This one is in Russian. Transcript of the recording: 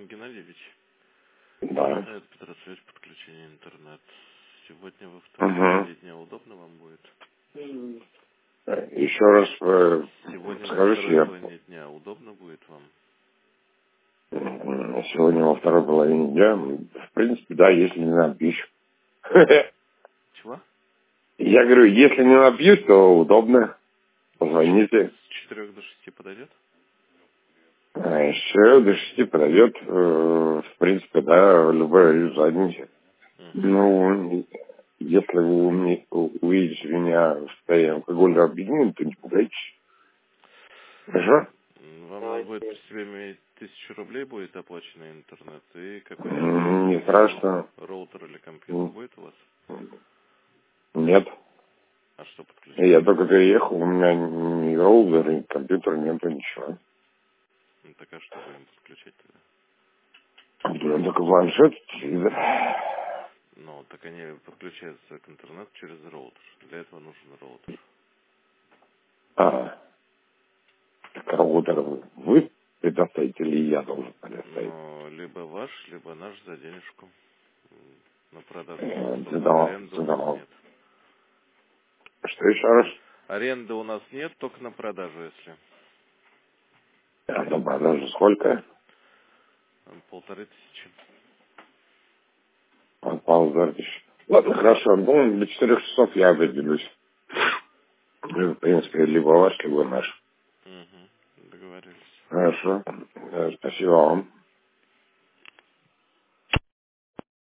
Геннадьевич. Да. Это Петросвязь, подключение интернет. Сегодня во второй половине дня удобно вам будет? Еще раз Сегодня во скажите, второй половине дня удобно будет вам? Сегодня во второй половине дня, в принципе, да, если не напьюсь. Чего? Я говорю, если не напьюсь, то удобно. Позвоните. С 4 до 6 подойдет? Еще до 6 подойдет. В принципе, да, любое занятие. Ну, если вы увидите меня в состоянии алкогольного опьянения, то не пугайтесь. Хорошо? Вам надо будет при себе иметь 1000 рублей будет оплаченный интернет и какой-нибудь Не страшно. роутер или компьютер будет у вас? Нет. А что подключить? Я только переехал, у меня ни роутер, ни компьютер, нету ничего. Ну, так а что будем подключать тогда? Я только планшет, телевизор. Ну, так они подключаются к интернету через роутер. Для этого нужен роутер. Так роутер вы предоставите или я должен предоставить? Ну, либо ваш, либо наш за денежку. На продажу аренды у нас Задавал. нет. Что еще раз? Аренды у нас нет, только на продажу, если. На продажу сколько? 1500. Полтора. Ладно, хорошо. Ну, до 4 часов я определюсь. В принципе, либо ваш, либо наш. Угу. Договорились. Хорошо. Спасибо вам.